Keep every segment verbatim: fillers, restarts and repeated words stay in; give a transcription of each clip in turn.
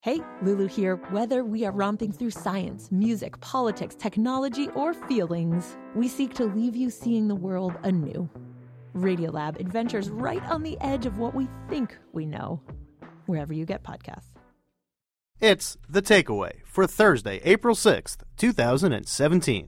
Hey, Lulu here. Whether we are romping through science, music, politics, technology, or feelings, we seek to leave you seeing the world anew. Radiolab adventures right on the edge of what we think we know, wherever you get podcasts. It's The Takeaway for Thursday, April sixth, two thousand seventeen.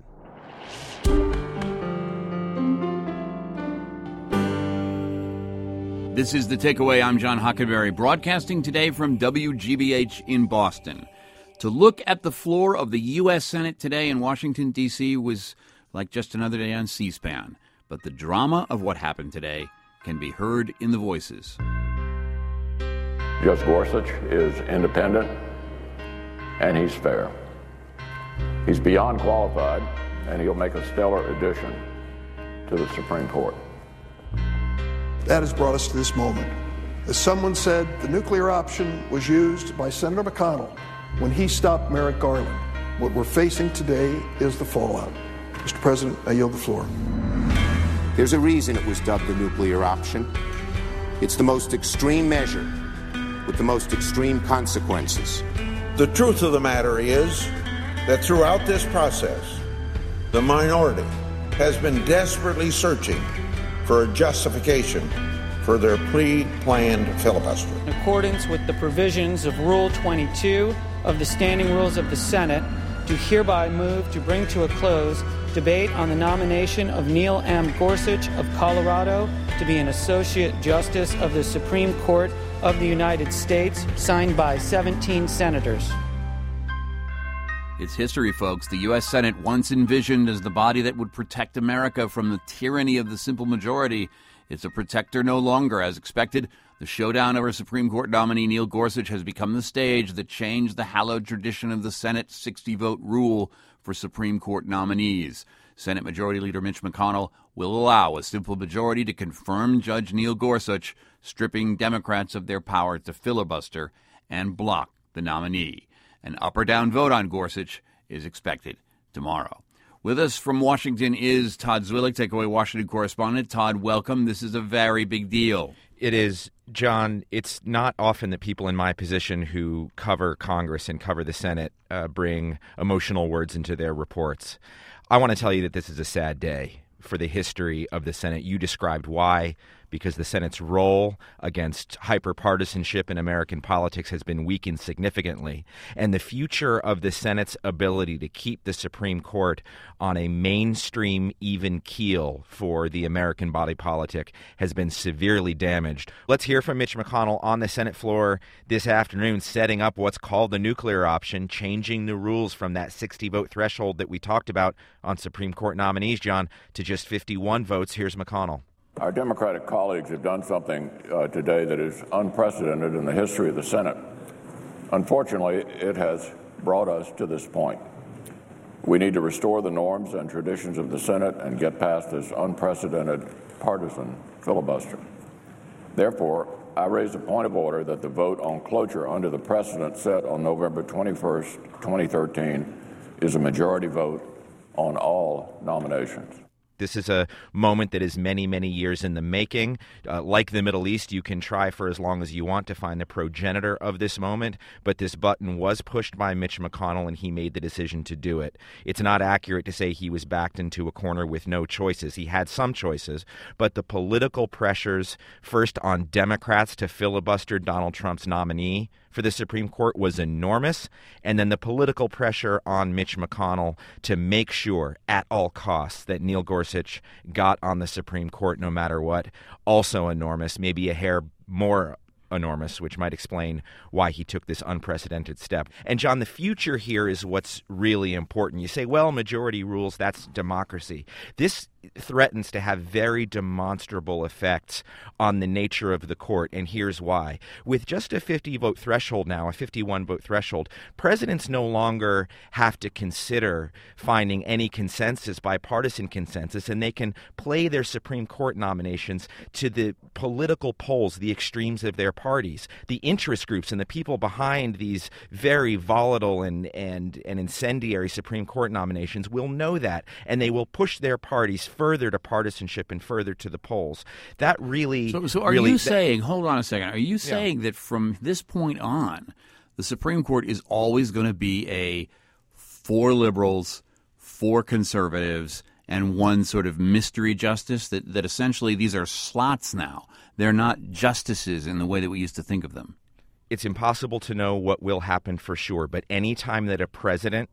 This is The Takeaway. I'm John Hockenberry, broadcasting today from W G B H in Boston. To look at the floor of the U S Senate today in Washington, D C was like just another day on C-SPAN. But the drama of what happened today can be heard in the voices. Judge Gorsuch is independent, and he's fair. He's beyond qualified, and he'll make a stellar addition to the Supreme Court. That has brought us to this moment. As someone said, the nuclear option was used by Senator McConnell when he stopped Merrick Garland. What we're facing today is the fallout. Mister President, I yield the floor. There's a reason it was dubbed the nuclear option. It's the most extreme measure with the most extreme consequences. The truth of the matter is that throughout this process, the minority has been desperately searching for a justification for their pre-planned filibuster. In accordance with the provisions of Rule twenty-two of the Standing Rules of the Senate, do hereby move to bring to a close debate on the nomination of Neil M. Gorsuch of Colorado to be an Associate Justice of the Supreme Court of the United States, signed by seventeen senators. It's history, folks. The U S Senate, once envisioned as the body that would protect America from the tyranny of the simple majority, it's a protector no longer. As expected, the showdown over Supreme Court nominee Neil Gorsuch has become the stage that changed the hallowed tradition of the Senate sixty-vote rule for Supreme Court nominees. Senate Majority Leader Mitch McConnell will allow a simple majority to confirm Judge Neil Gorsuch, stripping Democrats of their power to filibuster and block the nominee. An up or down vote on Gorsuch is expected tomorrow. With us from Washington is Todd Zwillich, Takeaway Washington correspondent. Todd, welcome. This is a very big deal. It is, John. It's not often that people in my position who cover Congress and cover the Senate uh, bring emotional words into their reports. I want to tell you that this is a sad day for the history of the Senate. You described why, because the Senate's role against hyperpartisanship in American politics has been weakened significantly, and the future of the Senate's ability to keep the Supreme Court on a mainstream, even keel for the American body politic has been severely damaged. Let's hear from Mitch McConnell on the Senate floor this afternoon, setting up what's called the nuclear option, changing the rules from that sixty-vote threshold that we talked about on Supreme Court nominees, John, to just fifty-one votes. Here's McConnell. Our Democratic colleagues have done something uh, today that is unprecedented in the history of the Senate. Unfortunately, it has brought us to this point. We need to restore the norms and traditions of the Senate and get past this unprecedented partisan filibuster. Therefore, I raise a point of order that the vote on cloture under the precedent set on November twenty-first, twenty thirteen is a majority vote on all nominations. This is a moment that is many, many years in the making. Uh, like the Middle East, you can try for as long as you want to find the progenitor of this moment, but this button was pushed by Mitch McConnell, and he made the decision to do it. It's not accurate to say he was backed into a corner with no choices. He had some choices, but the political pressures, first on Democrats to filibuster Donald Trump's nominee for the Supreme Court, was enormous, and then the political pressure on Mitch McConnell to make sure at all costs that Neil Gorsuch got on the Supreme Court no matter what, also enormous, maybe a hair more enormous, which might explain why he took this unprecedented step. And John, the future here is what's really important. You say, well, majority rules, that's democracy. This threatens to have very demonstrable effects on the nature of the court, and here's why. With just a fifty-vote threshold now, a fifty-one-vote threshold, presidents no longer have to consider finding any consensus, bipartisan consensus, and they can play their Supreme Court nominations to the political poles, the extremes of their parties, the interest groups and the people behind these very volatile and, and, and incendiary Supreme Court nominations will know that, and they will push their parties further to partisanship and further to the polls. That really... So, so are really, you that, saying, hold on a second, are you saying yeah. that from this point on, the Supreme Court is always going to be a four liberals, four conservatives, and one sort of mystery justice, that, that essentially these are slots now. They're not justices in the way that we used to think of them. It's impossible to know what will happen for sure, but any time that a president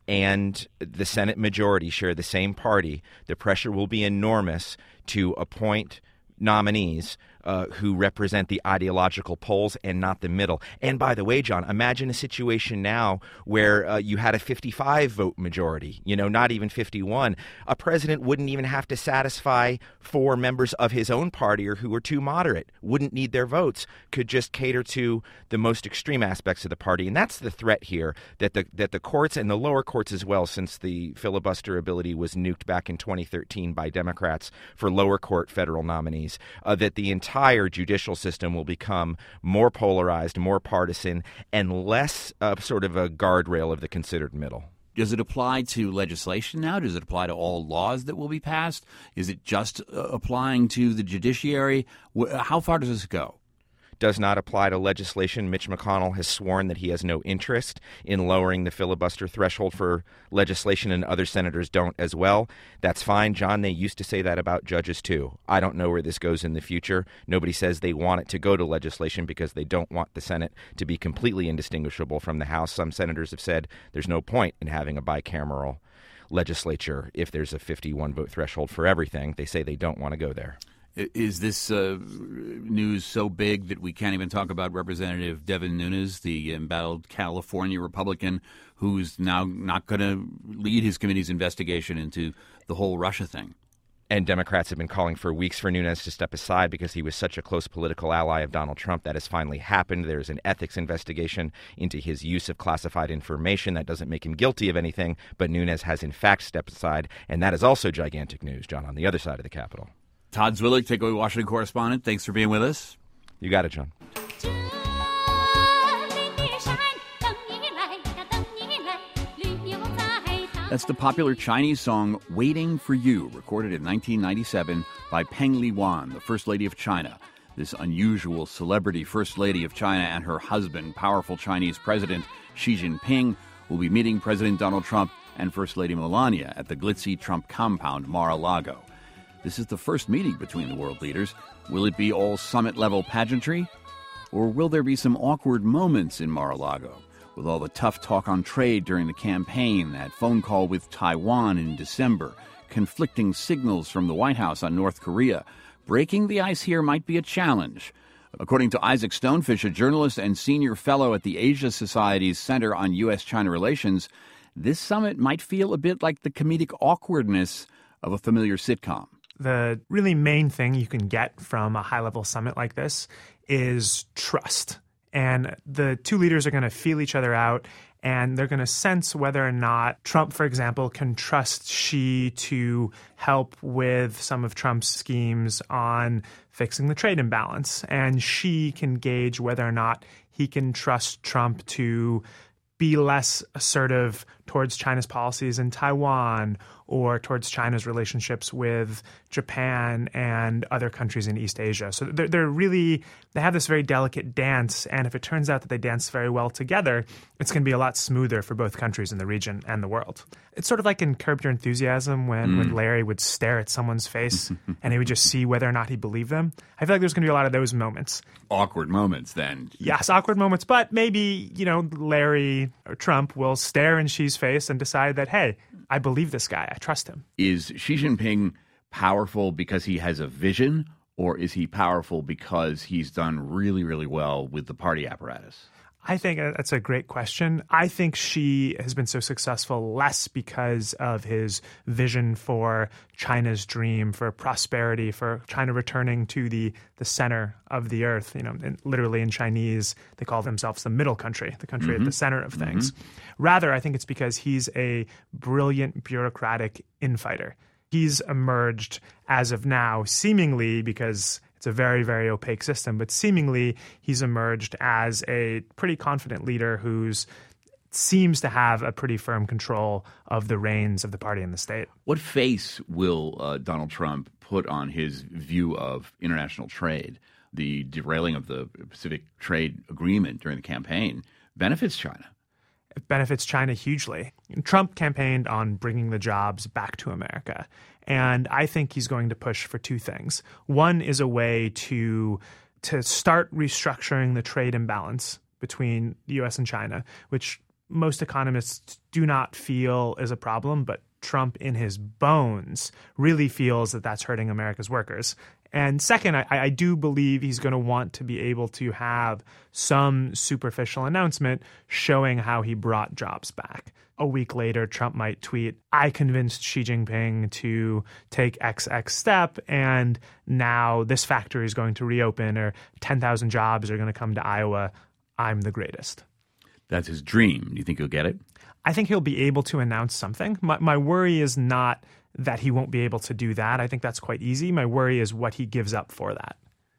and the Senate majority share the same party, the pressure will be enormous to appoint nominees uh, who represent the ideological poles and not the middle. And by the way, John, imagine a situation now where uh, you had a fifty-five vote majority, you know, not even fifty-one. A president wouldn't even have to satisfy four members of his own party or who were too moderate, wouldn't need their votes, could just cater to the most extreme aspects of the party. And that's the threat here, that the that the courts and the lower courts as well, since the filibuster ability was nuked back in twenty thirteen by Democrats for lower court federal nominees, uh, that the entire judicial system will become more polarized, more partisan, and less uh, sort of a guardrail of the considered middle. Does it apply to legislation now? Does it apply to all laws that will be passed? Is it just uh, applying to the judiciary? How far does this go? Does not apply to legislation. Mitch McConnell has sworn that he has no interest in lowering the filibuster threshold for legislation, and other senators don't as well. That's fine, John. They used to say that about judges, too. I don't know where this goes in the future. Nobody says they want it to go to legislation because they don't want the Senate to be completely indistinguishable from the House. Some senators have said there's no point in having a bicameral legislature if there's a fifty-one vote threshold for everything. They say they don't want to go there. Is this uh, news so big that we can't even talk about Representative Devin Nunes, the embattled California Republican, who's now not going to lead his committee's investigation into the whole Russia thing? And Democrats have been calling for weeks for Nunes to step aside because he was such a close political ally of Donald Trump. That has finally happened. There's an ethics investigation into his use of classified information. That doesn't make him guilty of anything, but Nunes has in fact stepped aside, and that is also gigantic news, John, on the other side of the Capitol. Todd Zwillig, Takeaway Washington correspondent, thanks for being with us. You got it, John. That's the popular Chinese song Waiting for You, recorded in nineteen ninety-seven by Peng Liyuan, the First Lady of China. This unusual celebrity First Lady of China and her husband, powerful Chinese President Xi Jinping, will be meeting President Donald Trump and First Lady Melania at the glitzy Trump compound, Mar-a-Lago. This is the first meeting between the world leaders. Will it be all summit-level pageantry? Or will there be some awkward moments in Mar-a-Lago, with all the tough talk on trade during the campaign, that phone call with Taiwan in December, conflicting signals from the White House on North Korea? Breaking the ice here might be a challenge. According to Isaac Stonefish, a journalist and senior fellow at the Asia Society's Center on U S China Relations, this summit might feel a bit like the comedic awkwardness of a familiar sitcom. The really main thing you can get from a high-level summit like this is trust. And the two leaders are going to feel each other out, and they're going to sense whether or not Trump, for example, can trust Xi to help with some of Trump's schemes on fixing the trade imbalance. And Xi can gauge whether or not he can trust Trump to be less assertive towards China's policies in Taiwan or towards China's relationships with Japan and other countries in East Asia. So they're, they're really, they have this very delicate dance. And if it turns out that they dance very well together, it's going to be a lot smoother for both countries in the region and the world. It's sort of like in Curb Your Enthusiasm when, mm. when Larry would stare at someone's face and he would just see whether or not he believed them. I feel like there's going to be a lot of those moments. Awkward moments then. Yes, awkward moments. But maybe, you know, Larry or Trump will stare in Xi's face and decide that, hey, I believe this guy. I trust him. Is Xi Jinping powerful because he has a vision, or is he powerful because he's done really, really well with the party apparatus? I think that's a great question. I think Xi has been so successful less because of his vision for China's dream, for prosperity, for China returning to the, the center of the earth. You know, in, literally in Chinese, they call themselves the middle country, the country mm-hmm. at the center of things. Mm-hmm. Rather, I think it's because he's a brilliant bureaucratic infighter. He's emerged as of now, seemingly because it's a very, very opaque system, but seemingly he's emerged as a pretty confident leader who's seems to have a pretty firm control of the reins of the party and the state. What face will uh, Donald Trump put on his view of international trade? The derailing of the Pacific Trade Agreement during the campaign benefits China. It benefits China hugely. Trump campaigned on bringing the jobs back to America. And I think he's going to push for two things. One is a way to, to start restructuring the trade imbalance between the U S and China, which most economists do not feel is a problem, but Trump in his bones really feels that that's hurting America's workers. And second, I, I do believe he's going to want to be able to have some superficial announcement showing how he brought jobs back. A week later, Trump might tweet, I convinced Xi Jinping to take X X step, and now this factory is going to reopen, or ten thousand jobs are going to come to Iowa. I'm the greatest. That's his dream. Do you think he'll get it? I think he'll be able to announce something. My, my worry is not that he won't be able to do that. I think that's quite easy. My worry is what he gives up for that.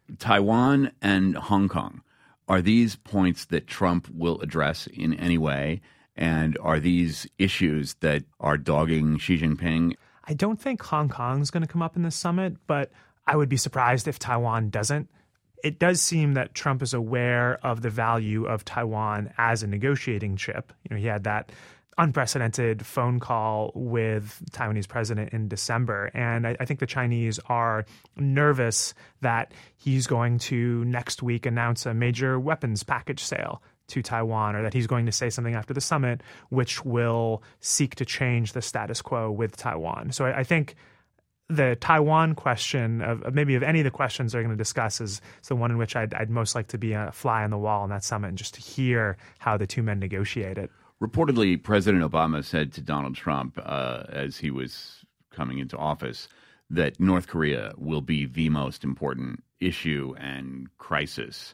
Taiwan and Hong Kong, are these points that Trump will address in any way? And are these issues that are dogging Xi Jinping? I don't think Hong Kong is going to come up in this summit, but I would be surprised if Taiwan doesn't. It does seem that Trump is aware of the value of Taiwan as a negotiating chip. You know, he had that unprecedented phone call with Taiwanese president in December. And I, I think the Chinese are nervous that he's going to next week announce a major weapons package sale to Taiwan, or that he's going to say something after the summit which will seek to change the status quo with Taiwan. So I, I think the Taiwan question, of maybe of any of the questions they're going to discuss, is, is the one in which I'd, I'd most like to be a fly on the wall in that summit and just to hear how the two men negotiate it. Reportedly, President Obama said to Donald Trump uh, as he was coming into office that North Korea will be the most important issue and crisis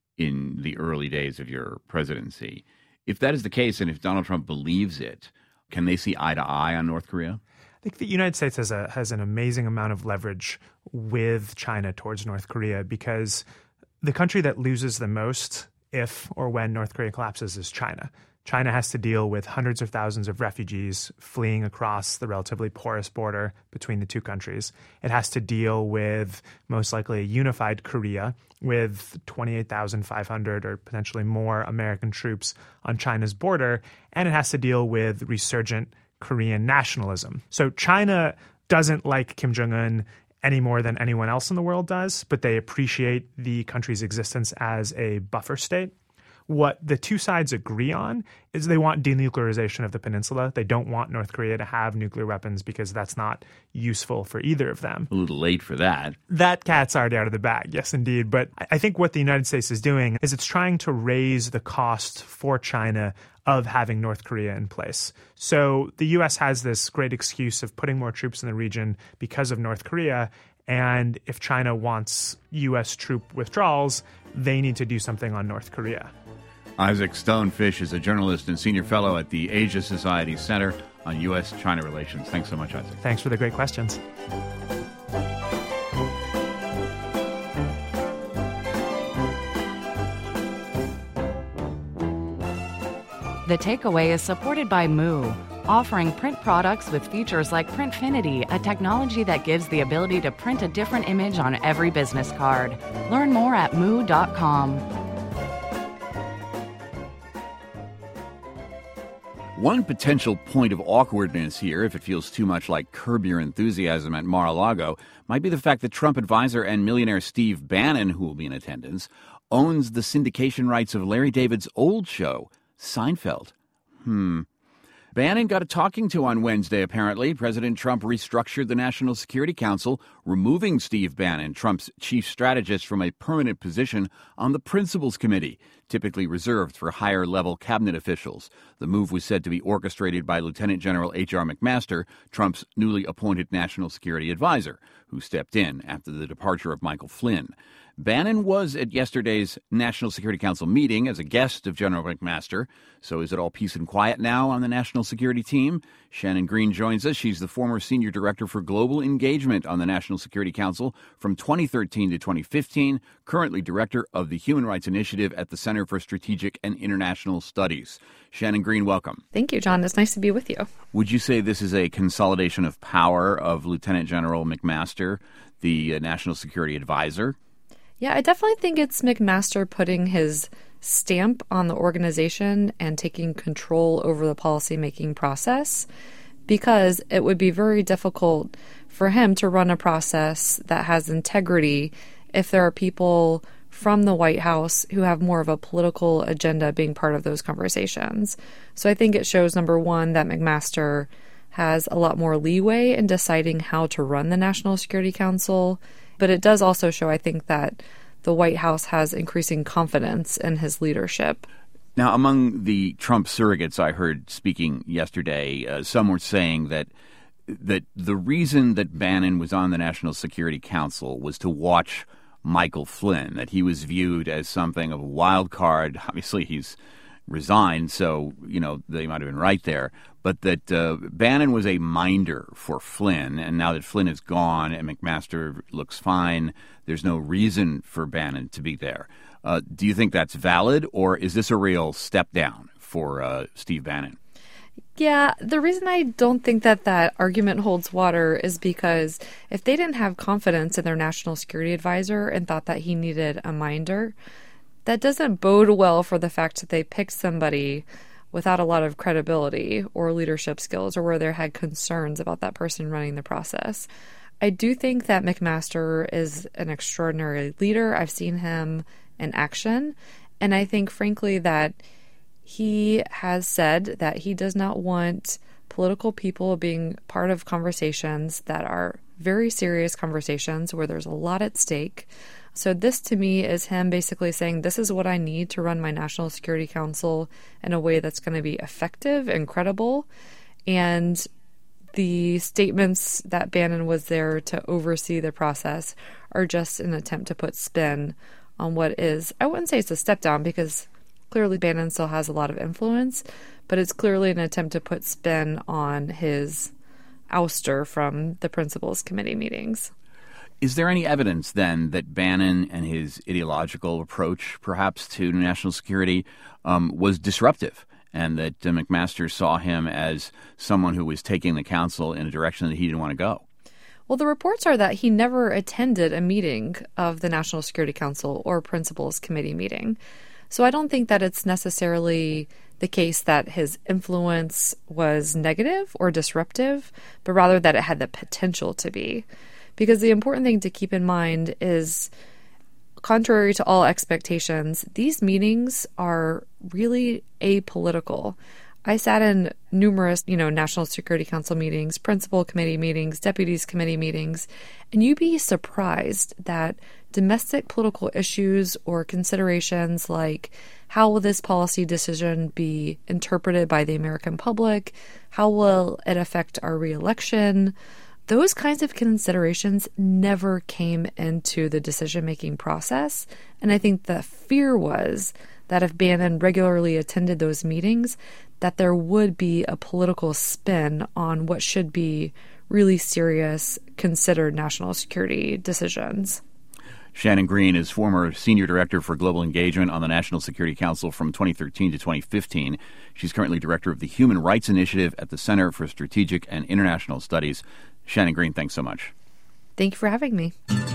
in the early days of your presidency. If that is the case, and if Donald Trump believes it, can they see eye to eye on North Korea? I think the United States has a has an amazing amount of leverage with China towards North Korea, because the country that loses the most if or when North Korea collapses is China. China has to deal with hundreds of thousands of refugees fleeing across the relatively porous border between the two countries. It has to deal with most likely a unified Korea with twenty-eight thousand five hundred or potentially more American troops on China's border. And it has to deal with resurgent Korean nationalism. So China doesn't like Kim Jong-un any more than anyone else in the world does, but they appreciate the country's existence as a buffer state. What the two sides agree on is they want denuclearization of the peninsula. They don't want North Korea to have nuclear weapons because that's not useful for either of them. A little late for that. That cat's already out of the bag, yes, indeed. But I think what the United States is doing is it's trying to raise the cost for China of having North Korea in place. So the U S has this great excuse of putting more troops in the region because of North Korea. And if China wants U S troop withdrawals, they need to do something on North Korea. Isaac Stonefish is a journalist and senior fellow at the Asia Society Center on U S China Relations. Thanks so much, Isaac. Thanks for the great questions. The Takeaway is supported by Moo, offering print products with features like Printfinity, a technology that gives the ability to print a different image on every business card. Learn more at moo dot com. One potential point of awkwardness here, if it feels too much like Curb Your Enthusiasm at Mar-a-Lago, might be the fact that Trump advisor and millionaire Steve Bannon, who will be in attendance, owns the syndication rights of Larry David's old show, Seinfeld. Hmm. Bannon got a talking to on Wednesday, apparently. President Trump restructured the National Security Council, removing Steve Bannon, Trump's chief strategist, from a permanent position on the Principals Committee, typically reserved for higher-level cabinet officials. The move was said to be orchestrated by Lieutenant General H R McMaster, Trump's newly appointed national security advisor, who stepped in after the departure of Michael Flynn. Bannon was at yesterday's National Security Council meeting as a guest of General McMaster. So is it all peace and quiet now on the national security team? Shannon Green joins us. She's the former senior director for global engagement on the National Security Council from twenty thirteen to twenty fifteen, currently director of the Human Rights Initiative at the Center for Strategic and International Studies. Shannon Green, welcome. Thank you, John. It's nice to be with you. Would you say this is a consolidation of power of Lieutenant General McMaster, the uh, National Security Advisor? Yeah, I definitely think it's McMaster putting his stamp on the organization and taking control over the policymaking process, because it would be very difficult for him to run a process that has integrity if there are people from the White House who have more of a political agenda being part of those conversations. So I think it shows, number one, that McMaster has a lot more leeway in deciding how to run the National Security Council. But it does also show, I think, that the White House has increasing confidence in his leadership. Now, among the Trump surrogates I heard speaking yesterday, uh, some were saying that that the reason that Bannon was on the National Security Council was to watch Michael Flynn, that he was viewed as something of a wild card. Obviously, he's resigned, so, you know, they might have been right there. But that uh, Bannon was a minder for Flynn, and now that Flynn is gone and McMaster looks fine, there's no reason for Bannon to be there. Uh, do you think that's valid, or is this a real step down for uh, Steve Bannon? Yeah, the reason I don't think that that argument holds water is because if they didn't have confidence in their national security advisor and thought that he needed a minder, that doesn't bode well for the fact that they picked somebody without a lot of credibility or leadership skills, or where they had concerns about that person running the process. I do think that McMaster is an extraordinary leader. I've seen him in action, and I think, frankly, that he has said that he does not want political people being part of conversations that are very serious conversations where there's a lot at stake. So this, to me, is him basically saying, this is what I need to run my National Security Council in a way that's going to be effective and credible. And the statements that Bannon was there to oversee the process are just an attempt to put spin on what is, I wouldn't say it's a step down, because clearly Bannon still has a lot of influence, but it's clearly an attempt to put spin on his ouster from the Principals Committee meetings. Is there any evidence, then, that Bannon and his ideological approach, perhaps, to national security um, was disruptive, and that uh, McMaster saw him as someone who was taking the council in a direction that he didn't want to go? Well, the reports are that he never attended a meeting of the National Security Council or Principals Committee meeting. So I don't think that it's necessarily the case that his influence was negative or disruptive, but rather that it had the potential to be. Because the important thing to keep in mind is, contrary to all expectations, these meetings are really apolitical. I sat in numerous, you know, National Security Council meetings, Principal Committee meetings, Deputies Committee meetings, and you'd be surprised that domestic political issues or considerations like how will this policy decision be interpreted by the American public, how will it affect our reelection, those kinds of considerations never came into the decision-making process. And I think the fear was that if Bannon regularly attended those meetings, that there would be a political spin on what should be really serious, considered national security decisions. Shannon Green is former Senior Director for Global Engagement on the National Security Council from twenty thirteen to twenty fifteen. She's currently Director of the Human Rights Initiative at the Center for Strategic and International Studies. Shannon Green, thanks so much. Thank you for having me.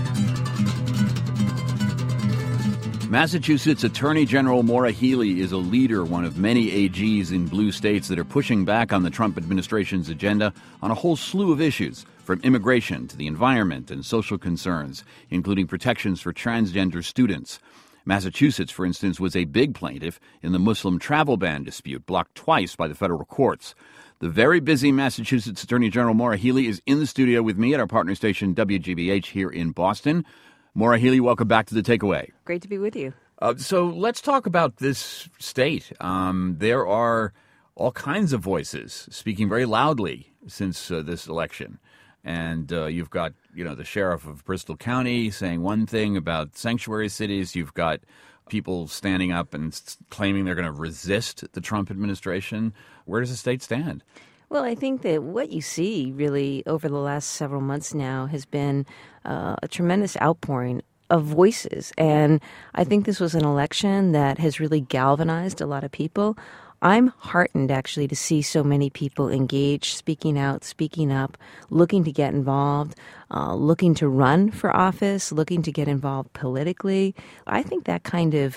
Massachusetts Attorney General Maura Healey is a leader, one of many A Gs in blue states that are pushing back on the Trump administration's agenda on a whole slew of issues, from immigration to the environment and social concerns, including protections for transgender students. Massachusetts, for instance, was a big plaintiff in the Muslim travel ban dispute, blocked twice by the federal courts. The very busy Massachusetts Attorney General Maura Healey is in the studio with me at our partner station W G B H here in Boston. Maura Healey, welcome back to The Takeaway. Great to be with you. Uh, so let's talk about this state. Um, there are all kinds of voices speaking very loudly since uh, this election. And uh, you've got, you know, the sheriff of Bristol County saying one thing about sanctuary cities. You've got people standing up and s- claiming they're going to resist the Trump administration. Where does the state stand? Well, I think that what you see really over the last several months now has been uh, a tremendous outpouring of voices. And I think this was an election that has really galvanized a lot of people. I'm heartened, actually, to see so many people engaged, speaking out, speaking up, looking to get involved, uh, looking to run for office, looking to get involved politically. I think that kind of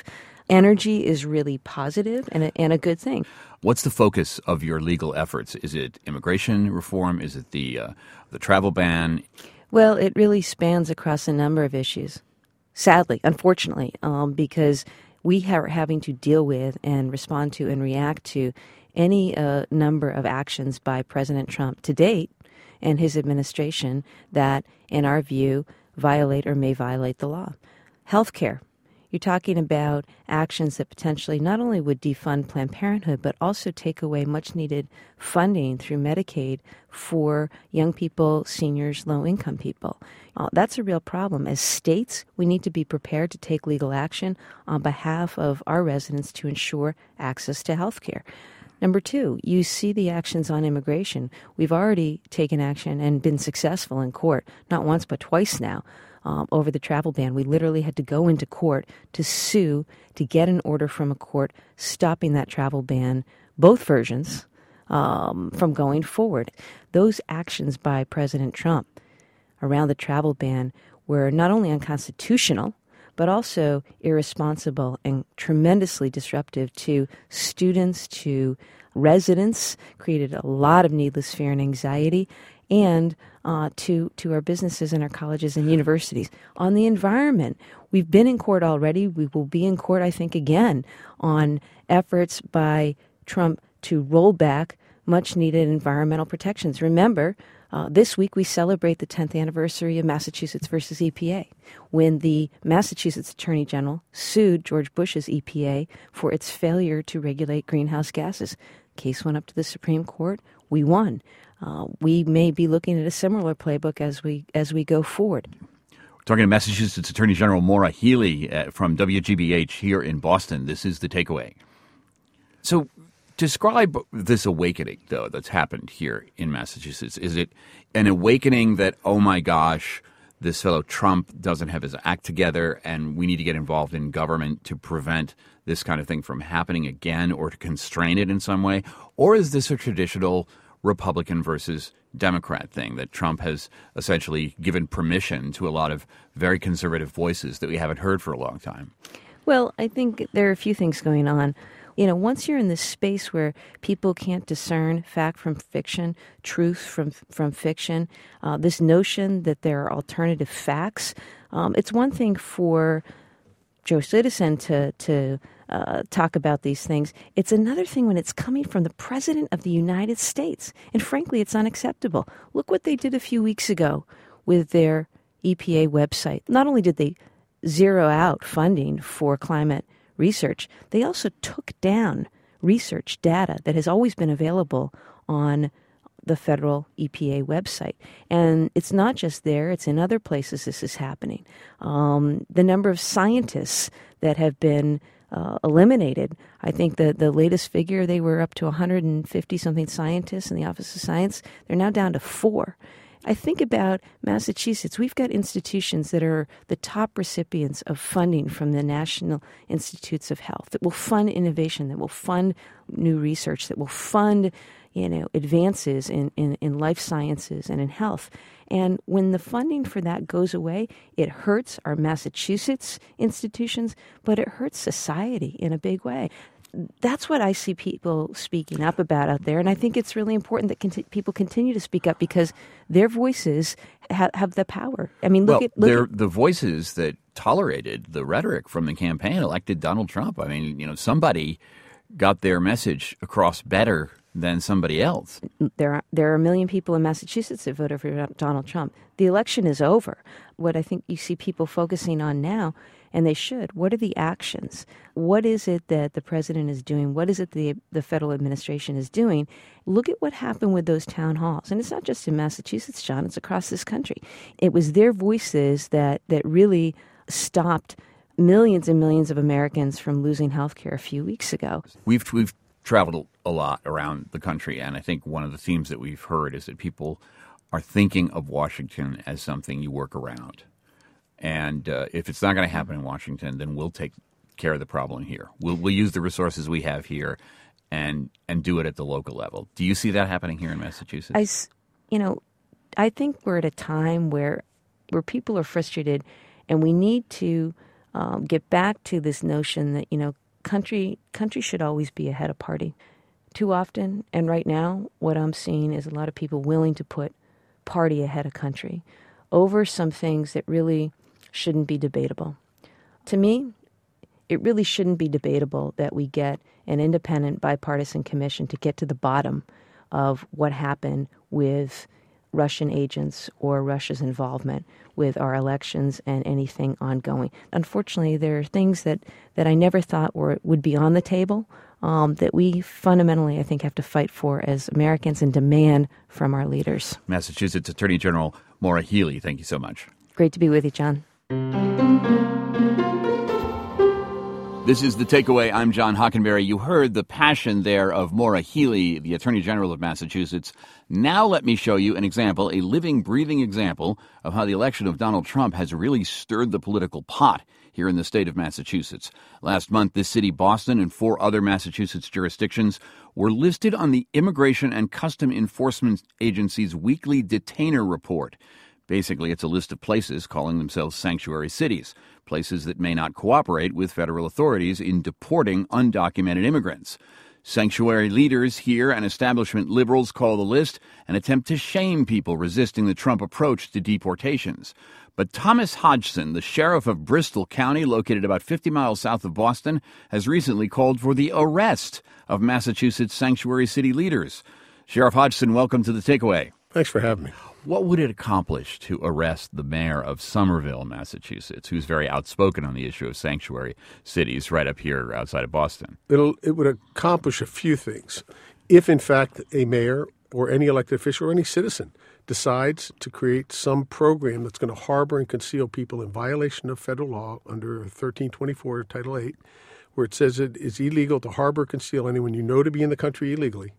energy is really positive and a, and a good thing. What's the focus of your legal efforts? Is it immigration reform? Is it the uh, the travel ban? Well, it really spans across a number of issues, sadly, unfortunately, um, because we are having to deal with and respond to and react to any uh, number of actions by President Trump to date and his administration that, in our view, violate or may violate the law. Healthcare. You're talking about actions that potentially not only would defund Planned Parenthood, but also take away much-needed funding through Medicaid for young people, seniors, low-income people. Uh, that's a real problem. As states, we need to be prepared to take legal action on behalf of our residents to ensure access to health care. Number two, you see the actions on immigration. We've already taken action and been successful in court, not once but twice now, um, over the travel ban. We literally had to go into court to sue to get an order from a court stopping that travel ban, both versions, um, from going forward. Those actions by President Trump around the travel ban were not only unconstitutional, but also irresponsible and tremendously disruptive to students, to residents, created a lot of needless fear and anxiety, and uh, to, to our businesses and our colleges and universities. On the environment, we've been in court already. We will be in court, I think, again on efforts by Trump to roll back much-needed environmental protections. Remember, Uh, this week we celebrate the tenth anniversary of Massachusetts versus E P A, when the Massachusetts Attorney General sued George Bush's E P A for its failure to regulate greenhouse gases. Case went up to the Supreme Court. We won. Uh, we may be looking at a similar playbook as we as we go forward. We're talking to Massachusetts Attorney General Maura Healey uh, from W G B H here in Boston. This is The Takeaway. So describe this awakening, though, that's happened here in Massachusetts. Is it an awakening that, oh, my gosh, this fellow Trump doesn't have his act together and we need to get involved in government to prevent this kind of thing from happening again or to constrain it in some way? Or is this a traditional Republican versus Democrat thing that Trump has essentially given permission to a lot of very conservative voices that we haven't heard for a long time? Well, I think there are a few things going on. You know, once you're in this space where people can't discern fact from fiction, truth from from fiction, uh, this notion that there are alternative facts, um, it's one thing for Joe Citizen to to uh, talk about these things. It's another thing when it's coming from the President of the United States. And frankly, it's unacceptable. Look what they did a few weeks ago with their E P A website. Not only did they zero out funding for climate research, they also took down research data that has always been available on the federal E P A website. And it's not just there, it's in other places this is happening. Um, the number of scientists that have been uh, eliminated, I think the, the latest figure, they were up to one hundred fifty something scientists in the Office of Science. They're now down to four. I think about Massachusetts. We've got institutions that are the top recipients of funding from the National Institutes of Health that will fund innovation, that will fund new research, that will fund, you know, advances in, in, in life sciences and in health. And when the funding for that goes away, it hurts our Massachusetts institutions, but it hurts society in a big way. That's what I see people speaking up about out there. And I think it's really important that conti- people continue to speak up because their voices ha- have the power. I mean, look well, at look they're at, the voices that tolerated the rhetoric from the campaign elected Donald Trump. I mean, you know, somebody got their message across better than somebody else. There are, there are a million people in Massachusetts that voted for Donald Trump. The election is over. What I think you see people focusing on now, and they should, what are the actions? What is it that the president is doing? What is it the the federal administration is doing? Look at what happened with those town halls. And it's not just in Massachusetts, John, it's across this country. It was their voices that, that really stopped millions and millions of Americans from losing health care a few weeks ago. We've we've traveled a lot around the country, and I think one of the themes that we've heard is that people are thinking of Washington as something you work around. And uh, if it's not going to happen in Washington, then we'll take care of the problem here. We'll we'll use the resources we have here and and do it at the local level. Do you see that happening here in Massachusetts? I, you know, I think we're at a time where where people are frustrated, and we need to um, get back to this notion that, you know, country country should always be ahead of party. Too often, and right now, what I'm seeing is a lot of people willing to put party ahead of country over some things that really shouldn't be debatable. To me, it really shouldn't be debatable that we get an independent bipartisan commission to get to the bottom of what happened with Russian agents or Russia's involvement with our elections and anything ongoing. Unfortunately, there are things that, that I never thought were would be on the table um, that we fundamentally, I think, have to fight for as Americans and demand from our leaders. Massachusetts Attorney General Maura Healey, thank you so much. Great to be with you, John. This is The Takeaway. I'm John Hockenberry. You heard the passion there of Maura Healey, the Attorney General of Massachusetts. Now let me show you an example, a living, breathing example of how the election of Donald Trump has really stirred the political pot here in the state of Massachusetts. Last month, this city, Boston, and four other Massachusetts jurisdictions were listed on the Immigration and Custom Enforcement Agency's weekly detainer report. Basically, it's a list of places calling themselves sanctuary cities, places that may not cooperate with federal authorities in deporting undocumented immigrants. Sanctuary leaders here and establishment liberals call the list an attempt to shame people resisting the Trump approach to deportations. But Thomas Hodgson, the sheriff of Bristol County, located about fifty miles south of Boston, has recently called for the arrest of Massachusetts sanctuary city leaders. Sheriff Hodgson, welcome to The Takeaway. Thanks for having me. What would it accomplish to arrest the mayor of Somerville, Massachusetts, who's very outspoken on the issue of sanctuary cities right up here outside of Boston? It'll, it would accomplish a few things. If, in fact, a mayor or any elected official or any citizen decides to create some program that's going to harbor and conceal people in violation of federal law under thirteen twenty-four, Title eight, where it says it is illegal to harbor or conceal anyone you know to be in the country illegally,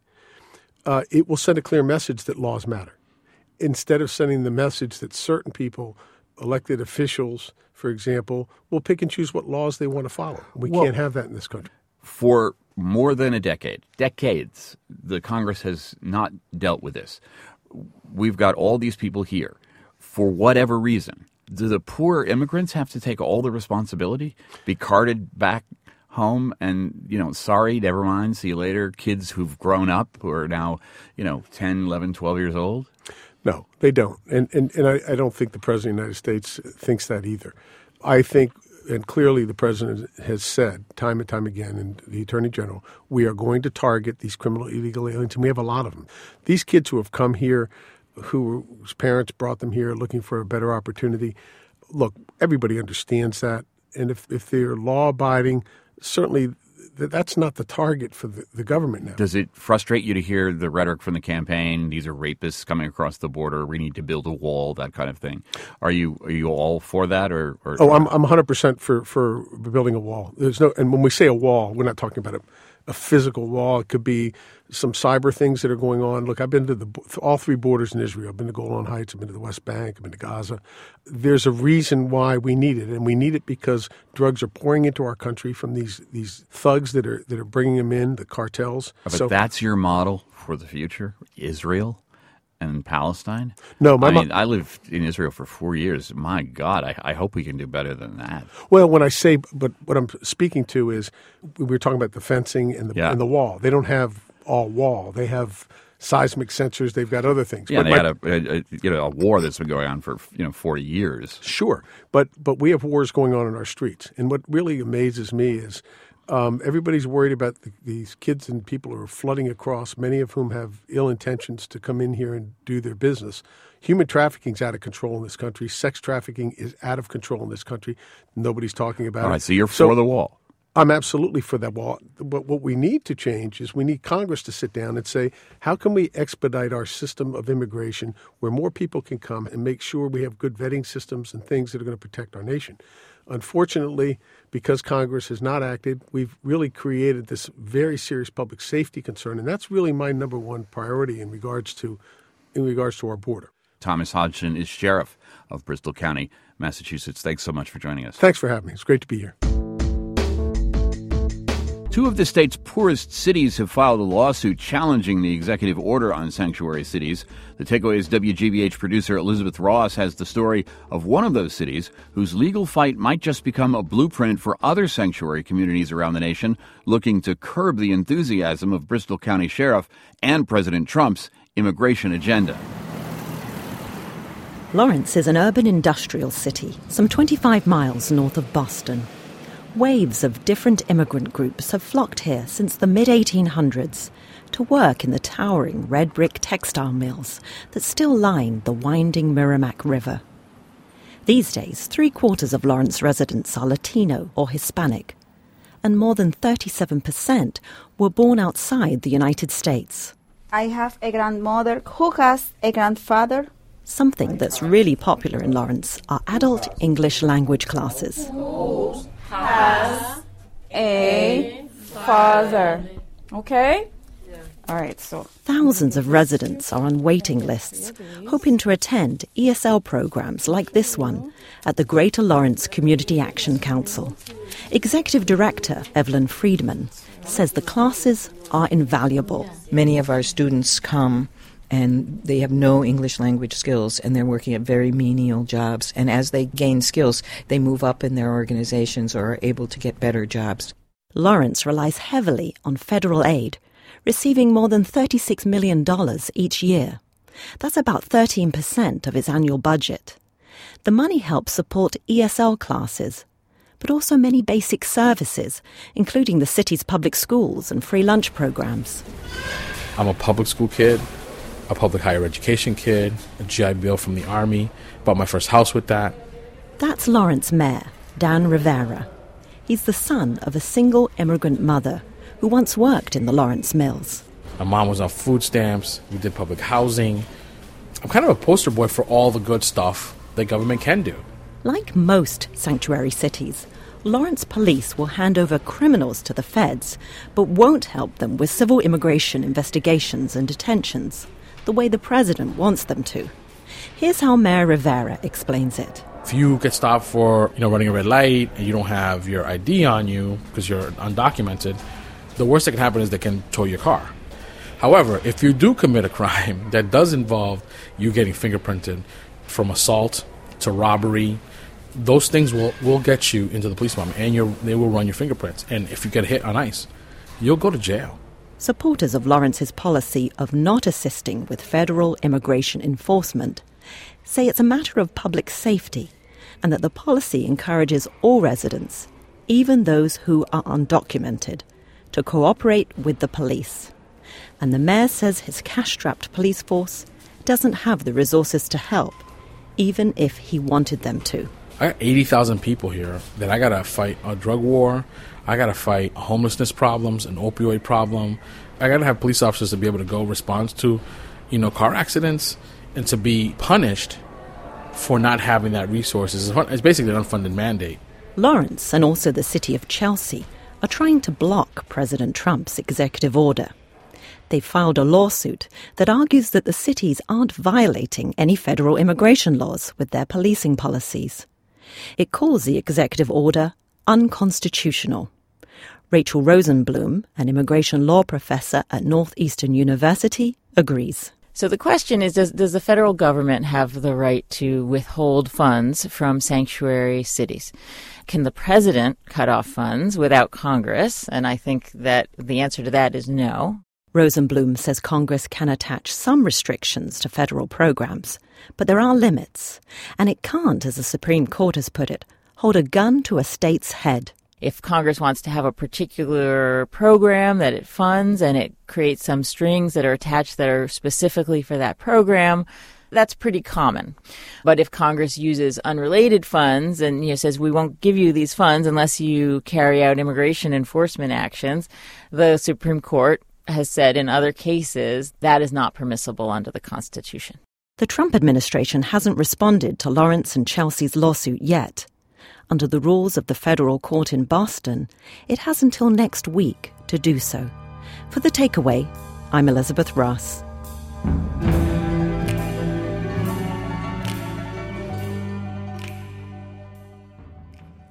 uh, it will send a clear message that laws matter. Instead of sending the message that certain people, elected officials, for example, will pick and choose what laws they want to follow. We well, can't have that in this country. For more than a decade, decades, the Congress has not dealt with this. We've got all these people here. For whatever reason, do the poor immigrants have to take all the responsibility, be carted back home and, you know, sorry, never mind, see you later, kids who've grown up who are now, you know, ten, eleven, twelve years old? No, they don't. And and, and I, I don't think the President of the United States thinks that either. I think, and clearly the President has said time and time again, and the Attorney General, we are going to target these criminal illegal aliens, and we have a lot of them. These kids who have come here, who, whose parents brought them here looking for a better opportunity, look, everybody understands that. And if, if they're law-abiding, certainly that's not the target for the, the government now. Does it frustrate you to hear the rhetoric from the campaign? These are rapists coming across the border. We need to build a wall, that kind of thing. Are you are you all for that? Or, or oh, I'm I'm one hundred percent for for building a wall. There's no, and when we say a wall, we're not talking about a, a physical wall. It could be some cyber things that are going on. Look, I've been to the all three borders in Israel. I've been to Golan Heights. I've been to the West Bank. I've been to Gaza. There's a reason why we need it, and we need it because drugs are pouring into our country from these these thugs that are that are bringing them in, the cartels. But so, that's your model for the future, Israel and Palestine? No, my I mean, mo- I lived in Israel for four years. My God, I, I hope we can do better than that. Well, when I say, but what I'm speaking to is, we were talking about the fencing and the yeah. and the wall. They don't have all wall. They have seismic sensors. They've got other things. Yeah, but they my, had a, a you know a war that's been going on for you know forty years. Sure, but but we have wars going on in our streets, and what really amazes me is um, everybody's worried about the, these kids and people who are flooding across, many of whom have ill intentions to come in here and do their business. Human trafficking is out of control in this country. Sex trafficking is out of control in this country. Nobody's talking about it. All right, so you're for so, the wall. I'm absolutely for that wall. But what we need to change is we need Congress to sit down and say, how can we expedite our system of immigration where more people can come and make sure we have good vetting systems and things that are going to protect our nation? Unfortunately, because Congress has not acted, we've really created this very serious public safety concern, and that's really my number one priority in regards to in regards to our border. Thomas Hodgson is sheriff of Bristol County, Massachusetts. Thanks so much for joining us. Thanks for having me. It's great to be here. Two of the state's poorest cities have filed a lawsuit challenging the executive order on sanctuary cities. The Takeaway's W G B H producer Elizabeth Ross has the story of one of those cities whose legal fight might just become a blueprint for other sanctuary communities around the nation looking to curb the enthusiasm of Bristol County Sheriff and President Trump's immigration agenda. Lawrence is an urban industrial city, some twenty-five miles north of Boston. Waves of different immigrant groups have flocked here since the mid eighteen hundreds to work in the towering red brick textile mills that still line the winding Merrimack River. These days, three-quarters of Lawrence residents are Latino or Hispanic, and more than thirty-seven percent were born outside the United States. I have a grandmother who has a grandfather. Something that's really popular in Lawrence are adult English language classes. Who has a father? Okay? All right, so. Thousands of residents are on waiting lists, hoping to attend E S L programs like this one at the Greater Lawrence Community Action Council. Executive Director Evelyn Friedman says the classes are invaluable. Many of our students come and they have no English language skills, and they're working at very menial jobs. And as they gain skills, they move up in their organizations or are able to get better jobs. Lawrence relies heavily on federal aid, receiving more than thirty-six million dollars each year. That's about thirteen percent of its annual budget. The money helps support E S L classes, but also many basic services, including the city's public schools and free lunch programs. I'm a public school kid, a public higher education kid, a G I Bill from the Army, bought my first house with that. That's Lawrence Mayor Dan Rivera. He's the son of a single immigrant mother who once worked in the Lawrence mills. My mom was on food stamps, we did public housing. I'm kind of a poster boy for all the good stuff that government can do. Like most sanctuary cities, Lawrence police will hand over criminals to the feds, but won't help them with civil immigration investigations and detentions, the way the president wants them to. Here's how Mayor Rivera explains it. If you get stopped for, you know, running a red light and you don't have your I D on you because you're undocumented, the worst that can happen is they can tow your car. However, if you do commit a crime that does involve you getting fingerprinted, from assault to robbery, those things will, will get you into the police department, and you're, they will run your fingerprints. And if you get hit on ICE, you'll go to jail. Supporters of Lawrence's policy of not assisting with federal immigration enforcement say it's a matter of public safety, and that the policy encourages all residents, even those who are undocumented, to cooperate with the police. And the mayor says his cash-strapped police force doesn't have the resources to help, even if he wanted them to. I got eighty thousand people here that I got to fight a drug war. I got to fight homelessness problems, an opioid problem. I got to have police officers to be able to go respond to, you know, car accidents, and to be punished for not having that resources. It's basically an unfunded mandate. Lawrence and also the city of Chelsea are trying to block President Trump's executive order. They filed a lawsuit that argues that the cities aren't violating any federal immigration laws with their policing policies. It calls the executive order unconstitutional. Rachel Rosenblum, an immigration law professor at Northeastern University, agrees. So the question is, does, does the federal government have the right to withhold funds from sanctuary cities? Can the president cut off funds without Congress? And I think that the answer to that is no. Rosenblum says Congress can attach some restrictions to federal programs, but there are limits, and it can't, as the Supreme Court has put it, hold a gun to a state's head. If Congress wants to have a particular program that it funds and it creates some strings that are attached that are specifically for that program, that's pretty common. But if Congress uses unrelated funds and, you know, says we won't give you these funds unless you carry out immigration enforcement actions, the Supreme Court has said in other cases that is not permissible under the Constitution. The Trump administration hasn't responded to Lawrence and Chelsea's lawsuit yet. Under the rules of the federal court in Boston, it has until next week to do so. For The Takeaway, I'm Elizabeth Ross.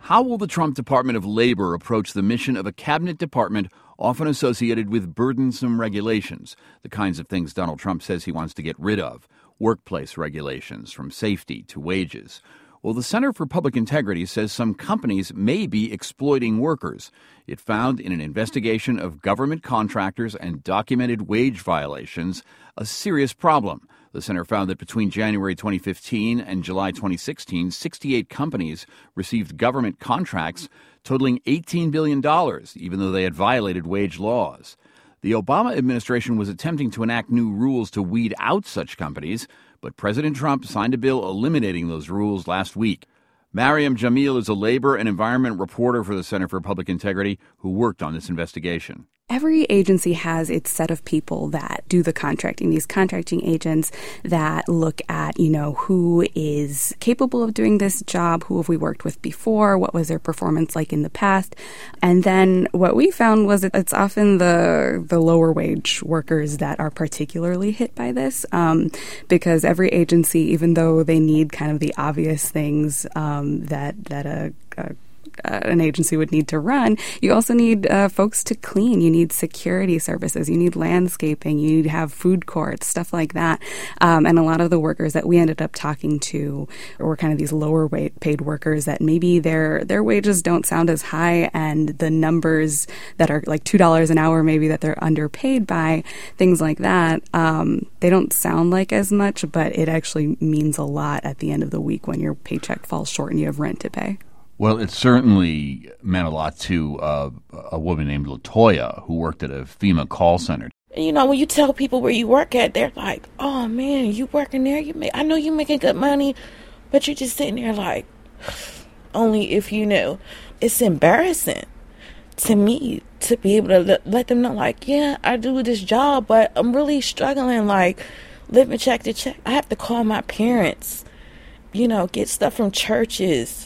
How will the Trump Department of Labor approach the mission of a cabinet department often associated with burdensome regulations, the kinds of things Donald Trump says he wants to get rid of, workplace regulations from safety to wages? Well, the Center for Public Integrity says some companies may be exploiting workers. It found in an investigation of government contractors and documented wage violations a serious problem. The center found that between January twenty fifteen and July twenty sixteen, sixty-eight companies received government contracts totaling eighteen billion dollars, even though they had violated wage laws. The Obama administration was attempting to enact new rules to weed out such companies, but President Trump signed a bill eliminating those rules last week. Mariam Jamil is a labor and environment reporter for the Center for Public Integrity who worked on this investigation. Every agency has its set of people that do the contracting, these contracting agents that look at, you know, who is capable of doing this job, who have we worked with before, what was their performance like in the past. And then what we found was that it's often the the lower wage workers that are particularly hit by this, um, because every agency, even though they need kind of the obvious things um, that, that a, a Uh, an agency would need to run, you also need uh, folks to clean. You need security services. You need landscaping. You need to have food courts, stuff like that. Um, and a lot of the workers that we ended up talking to were kind of these lower paid workers that maybe their their wages don't sound as high, and the numbers that are like two dollars an hour maybe that they're underpaid by, things like that, um, they don't sound like as much, but it actually means a lot at the end of the week when your paycheck falls short and you have rent to pay. Well, it certainly meant a lot to uh, a woman named LaToya who worked at a FEMA call center. You know, when you tell people where you work at, they're like, oh, man, you working there? You make, I know you making good money, but you're just sitting there like, only if you knew. It's embarrassing to me to be able to let, let them know, like, yeah, I do this job, but I'm really struggling, like, living check to check. I have to call my parents, you know, get stuff from churches,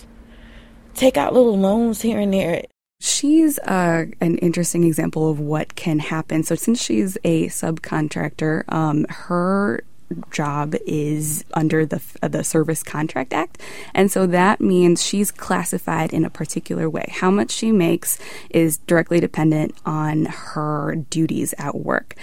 take out little loans here and there. She's uh, an interesting example of what can happen. So since she's a subcontractor, um, her job is under the uh, the Service Contract Act, and so that means she's classified in a particular way. How much she makes is directly dependent on her duties at work.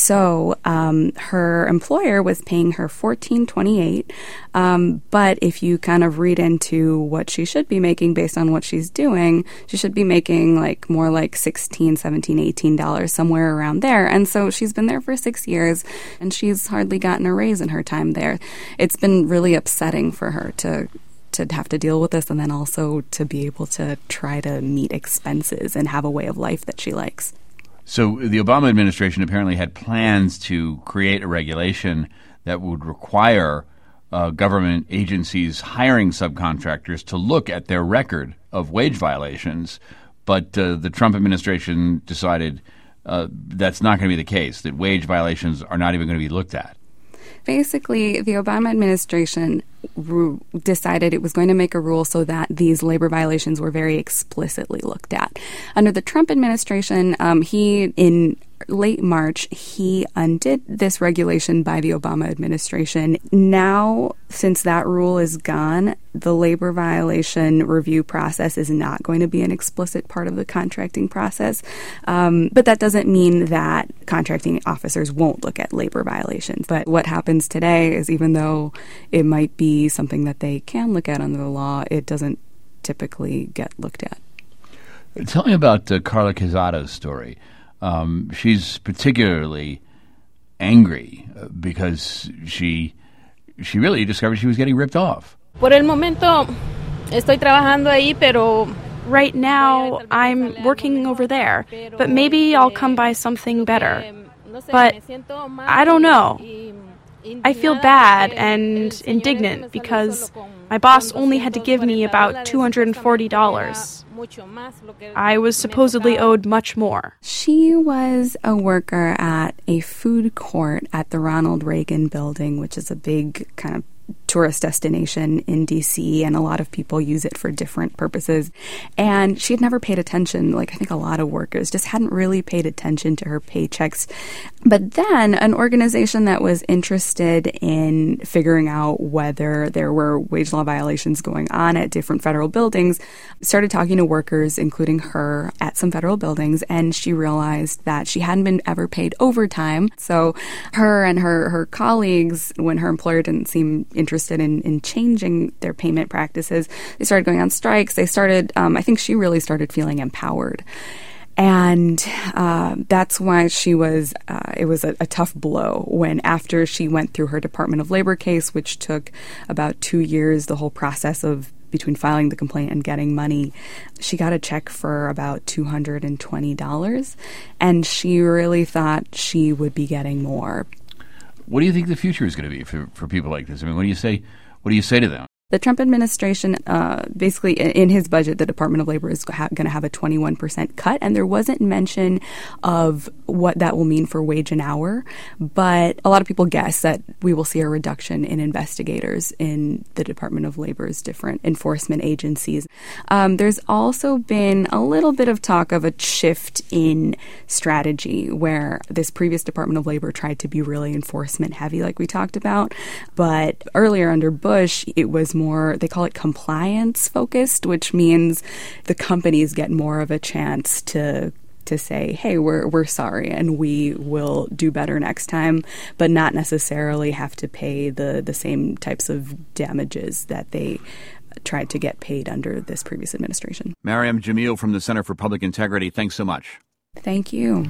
So um, her employer was paying her fourteen twenty-eight, um, but if you kind of read into what she should be making based on what she's doing, she should be making like more like sixteen, seventeen, eighteen dollars, somewhere around there. And so she's been there for six years, and she's hardly gotten a raise in her time there. It's been really upsetting for her to to have to deal with this, and then also to be able to try to meet expenses and have a way of life that she likes. So the Obama administration apparently had plans to create a regulation that would require uh, government agencies hiring subcontractors to look at their record of wage violations, but uh, the Trump administration decided uh, that's not going to be the case, that wage violations are not even going to be looked at. Basically, the Obama administration ru- decided it was going to make a rule so that these labor violations were very explicitly looked at. Under the Trump administration, um, he, in late March, he undid this regulation by the Obama administration. Now, since that rule is gone, the labor violation review process is not going to be an explicit part of the contracting process. Um, but that doesn't mean that contracting officers won't look at labor violations. But what happens today is, even though it might be something that they can look at under the law, it doesn't typically get looked at. Tell me about uh, Carla Quezada's story. Um, she's particularly angry uh, because she she really discovered she was getting ripped off. Por el momento, estoy trabajando ahí, pero right now I'm working over there, but maybe I'll come by something better. But I don't know. I feel bad and indignant because my boss only had to give me about two hundred forty dollars. I was supposedly owed much more. She was a worker at a food court at the Ronald Reagan building, which is a big kind of tourist destination in D C, and a lot of people use it for different purposes. And she had never paid attention, like I think a lot of workers just hadn't really paid attention to her paychecks. But then an organization that was interested in figuring out whether there were wage law violations going on at different federal buildings started talking to workers, including her, at some federal buildings, and she realized that she hadn't been ever paid overtime. So her and her, her colleagues, when her employer didn't seem interested in, in changing their payment practices, they started going on strikes. They started, um, I think she really started feeling empowered. And uh, that's why she was, uh, it was a, a tough blow when after she went through her Department of Labor case, which took about two years, the whole process of between filing the complaint and getting money, she got a check for about two hundred twenty dollars. And she really thought she would be getting more. What do you think the future is going to be for, for people like this? I mean, what do you say? What do you say to them? The Trump administration, uh, basically in his budget, the Department of Labor is ha- going to have a twenty-one percent cut, and there wasn't mention of what that will mean for wage an hour. But a lot of people guess that we will see a reduction in investigators in the Department of Labor's different enforcement agencies. Um, there's also been a little bit of talk of a shift in strategy where this previous Department of Labor tried to be really enforcement heavy, like we talked about. But earlier under Bush, it was more, they call it compliance focused, which means the companies get more of a chance to to say, hey, we're we're sorry and we will do better next time, but not necessarily have to pay the, the same types of damages that they tried to get paid under this previous administration. Maryam Jamil from the Center for Public Integrity, thanks so much. Thank you.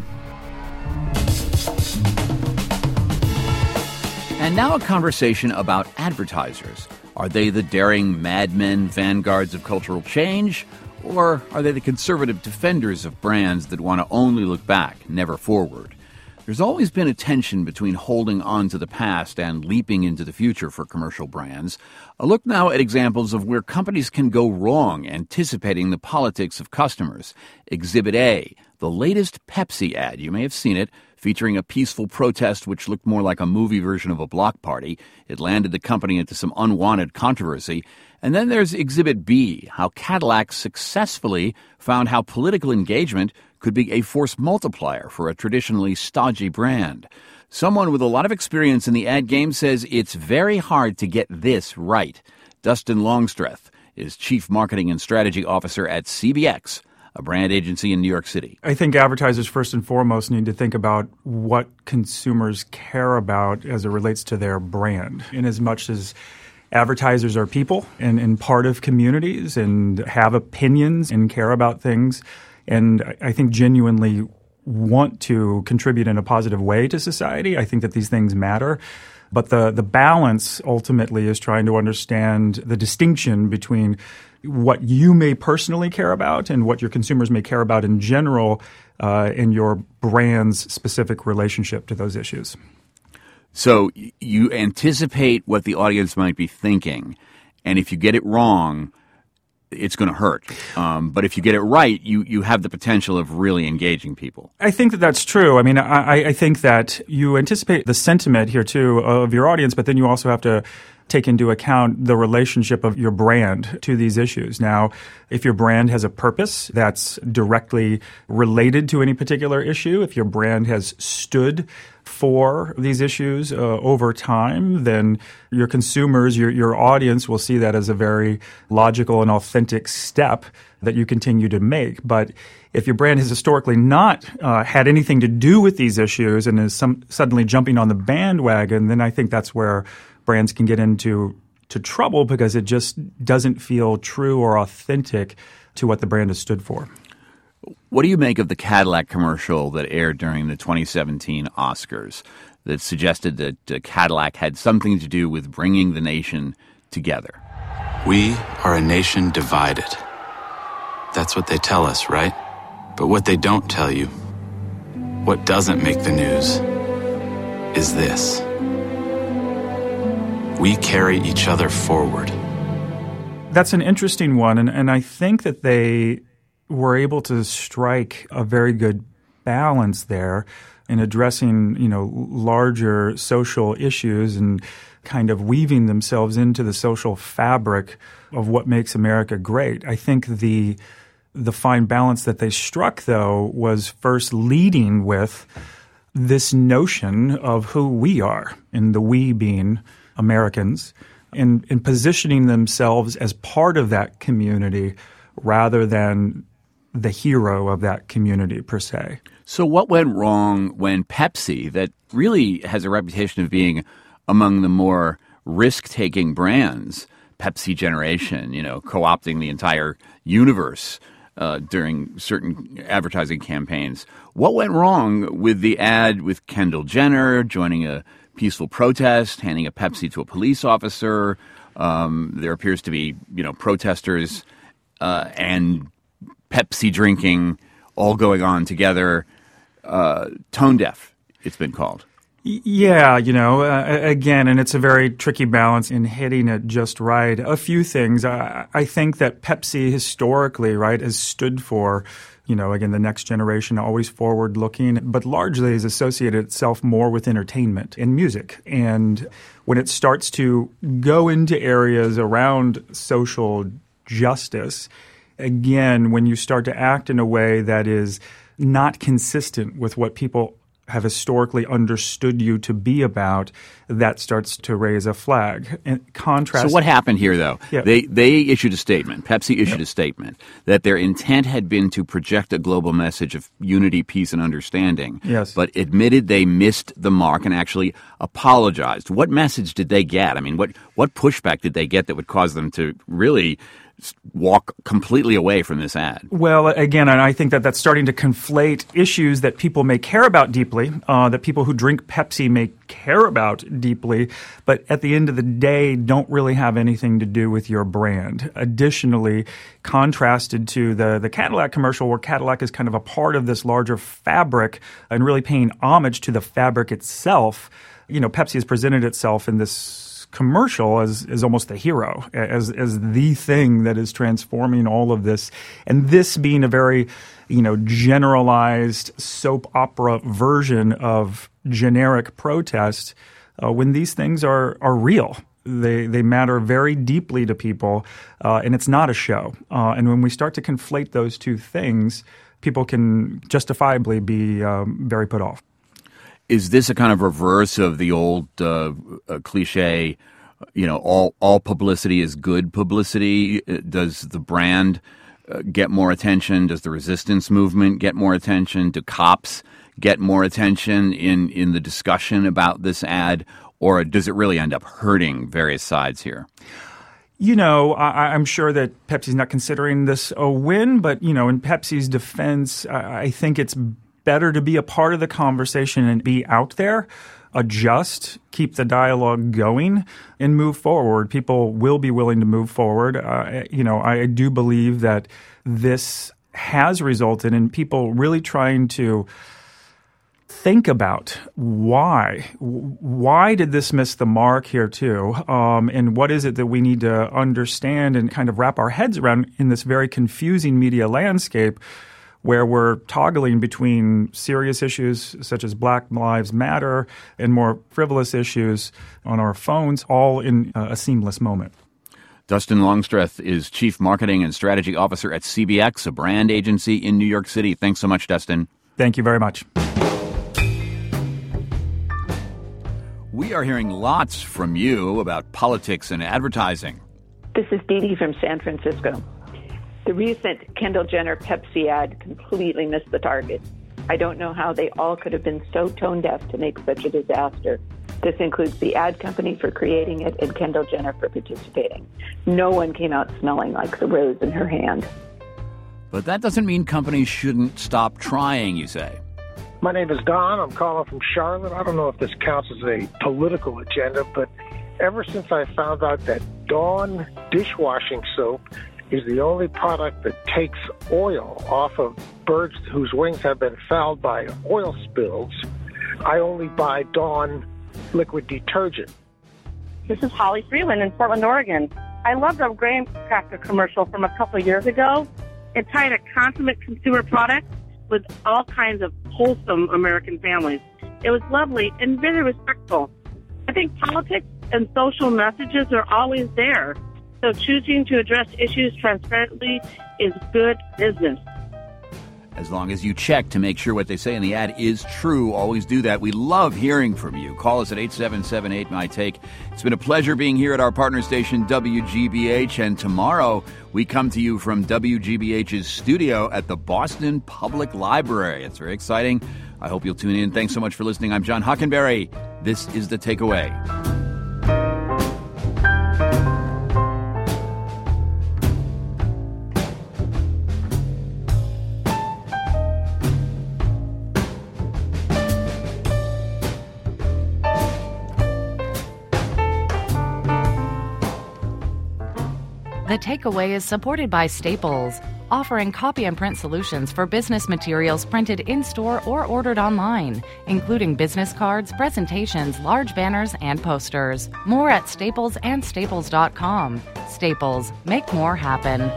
And now a conversation about advertisers. Are they the daring madmen, vanguards of cultural change? Or are they the conservative defenders of brands that want to only look back, never forward? There's always been a tension between holding on to the past and leaping into the future for commercial brands. A look now at examples of where companies can go wrong anticipating the politics of customers. Exhibit A, the latest Pepsi ad. You may have seen it, featuring a peaceful protest which looked more like a movie version of a block party. It landed the company into some unwanted controversy. And then there's Exhibit B, how Cadillac successfully found how political engagement could be a force multiplier for a traditionally stodgy brand. Someone with a lot of experience in the ad game says it's very hard to get this right. Dustin Longstreth is Chief Marketing and Strategy Officer at C B X, a brand agency in New York City. I think advertisers first and foremost need to think about what consumers care about as it relates to their brand. In as much as advertisers are people and, and part of communities and have opinions and care about things, and I think genuinely want to contribute in a positive way to society. I think that these things matter. But the, the balance ultimately is trying to understand the distinction between what you may personally care about and what your consumers may care about in general uh, in your brand's specific relationship to those issues. So you anticipate what the audience might be thinking, and if you get it wrong, it's going to hurt. Um, but if you get it right, you, you have the potential of really engaging people. I think that that's true. I mean, I, I think that you anticipate the sentiment here, too, of your audience, but then you also have to take into account the relationship of your brand to these issues. Now, if your brand has a purpose that's directly related to any particular issue, if your brand has stood for these issues uh, over time, then your consumers, your, your audience will see that as a very logical and authentic step that you continue to make. But if your brand has historically not uh, had anything to do with these issues and is some, suddenly jumping on the bandwagon, then I think that's where brands can get into to trouble because it just doesn't feel true or authentic to what the brand has stood for. What do you make of the Cadillac commercial that aired during the twenty seventeen Oscars that suggested that uh, Cadillac had something to do with bringing the nation together? We are a nation divided. That's what they tell us, right? But what they don't tell you, what doesn't make the news, is this. We carry each other forward. That's an interesting one, and, and I think that they were able to strike a very good balance there in addressing, you know, larger social issues. And kind of weaving themselves into the social fabric of what makes America great. I think the the fine balance that they struck, though, was first leading with this notion of who we are, and the we being Americans, and, and positioning themselves as part of that community rather than the hero of that community per se. So what went wrong when Pepsi, that really has a reputation of being among the more risk-taking brands, Pepsi Generation, you know, co-opting the entire universe uh, during certain advertising campaigns. What went wrong with the ad with Kendall Jenner joining a peaceful protest, handing a Pepsi to a police officer? Um, there appears to be, you know, protesters uh, and Pepsi drinking all going on together. Uh, tone deaf, it's been called. Yeah, you know, uh, again, and it's a very tricky balance in hitting it just right. A few things. I, I think that Pepsi historically, right, has stood for, you know, again, the next generation, always forward-looking, but largely has associated itself more with entertainment and music. And when it starts to go into areas around social justice, again, when you start to act in a way that is not consistent with what people have historically understood you to be about, that starts to raise a flag. In contrast, so what happened here, though? Yeah. They they issued a statement. Pepsi issued yeah. a statement that their intent had been to project a global message of unity, peace, and understanding. Yes. But admitted they missed the mark and actually apologized. What message did they get? I mean, what what pushback did they get that would cause them to really walk completely away from this ad? Well, again, and I think that that's starting to conflate issues that people may care about deeply, uh, that people who drink Pepsi may care about deeply, but at the end of the day don't really have anything to do with your brand. Additionally, contrasted to the, the Cadillac commercial, where Cadillac is kind of a part of this larger fabric and really paying homage to the fabric itself, you know, Pepsi has presented itself in this commercial as, as almost the hero, as as the thing that is transforming all of this. And this being a very, you know, generalized soap opera version of generic protest, uh, when these things are are real. They they matter very deeply to people, uh, and it's not a show. Uh, and when we start to conflate those two things, people can justifiably be um, very put off. Is this a kind of reverse of the old uh, uh, cliche, you know, all all publicity is good publicity? Does the brand uh, get more attention? Does the resistance movement get more attention? Do cops get more attention in, in the discussion about this ad? Or does it really end up hurting various sides here? You know, I, I'm sure that Pepsi's not considering this a win, but, you know, in Pepsi's defense, I, I think it's better to be a part of the conversation and be out there, adjust, keep the dialogue going, and move forward. People will be willing to move forward. Uh, you know, I do believe that this has resulted in people really trying to think about why. Why did this miss the mark here too? Um, and what is it that we need to understand and kind of wrap our heads around in this very confusing media landscape, where we're toggling between serious issues such as Black Lives Matter and more frivolous issues on our phones, all in a seamless moment. Dustin Longstreth is Chief Marketing and Strategy Officer at C B X, a brand agency in New York City. Thanks so much, Dustin. Thank you very much. We are hearing lots from you about politics and advertising. This is Dee Dee from San Francisco. The recent Kendall Jenner Pepsi ad completely missed the target. I don't know how they all could have been so tone deaf to make such a disaster. This includes the ad company for creating it and Kendall Jenner for participating. No one came out smelling like the rose in her hand. But that doesn't mean companies shouldn't stop trying, you say. My name is Don. I'm calling from Charlotte. I don't know if this counts as a political agenda, but ever since I found out that Dawn dishwashing soap is the only product that takes oil off of birds whose wings have been fouled by oil spills, I only buy Dawn liquid detergent. This is Holly Freeland in Portland, Oregon. I loved a graham cracker commercial from a couple of years ago. It tied a consummate consumer product with all kinds of wholesome American families. It was lovely and very respectful. I think politics and social messages are always there. So choosing to address issues transparently is good business. As long as you check to make sure what they say in the ad is true, always do that. We love hearing from you. Call us at eight seven seven eight, M Y T A K E. It's been a pleasure being here at our partner station, W G B H. And tomorrow, we come to you from W G B H's studio at the Boston Public Library. It's very exciting. I hope you'll tune in. Thanks so much for listening. I'm John Hockenberry. This is The Takeaway. The Takeaway is supported by Staples, offering copy and print solutions for business materials printed in-store or ordered online, including business cards, presentations, large banners, and posters. More at staples and staples dot com. Staples, make more happen.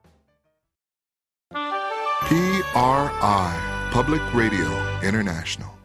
P R I, Public Radio International.